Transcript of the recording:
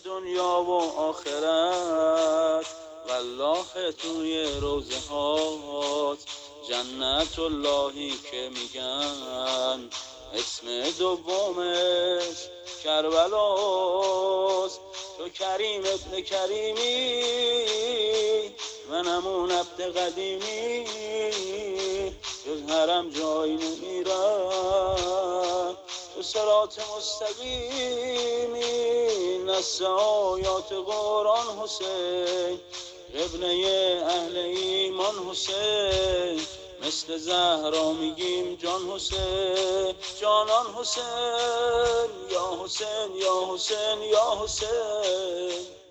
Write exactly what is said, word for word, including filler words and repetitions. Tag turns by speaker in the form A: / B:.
A: دنیا و آخرت، والله توی روزه هات جنت اللهی که میگن. اسم دومش کربلاست، تو کریم ابن کریمی منمون عبد قدیمی، جز حرم جایی نمیرم، تو صراط مستقیمی. نص آیات قرآن حسین، ابنه اهل ایمان حسین، مثل زهرا میگیم جان حسین، جانان حسین، یا حسین یا حسین یا حسین.